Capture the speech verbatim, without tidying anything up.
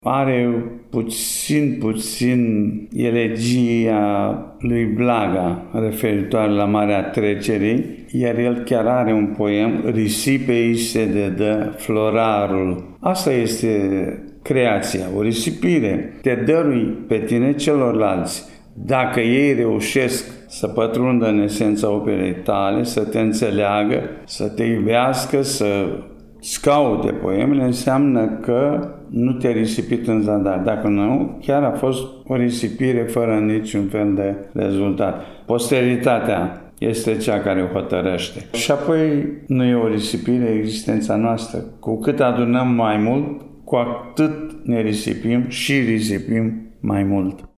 Are puțin, puțin elegia lui Blaga referitoare la Marea Trecerii, iar el chiar are un poem, Risipei se dedă florarul. Asta este creația, o risipire. Te dărui pe tine celorlalți. Dacă ei reușesc să pătrundă în esența operei tale, să te înțeleagă, să te iubească, să scaute poemele, înseamnă că nu te-ai risipit în zadar. Dacă nu, chiar a fost o risipire fără niciun fel de rezultat. Posteritatea este cea care o hotărăște. Și apoi nu e o risipire existența noastră. Cu cât adunăm mai mult, cu atât ne risipim și risipim mai mult.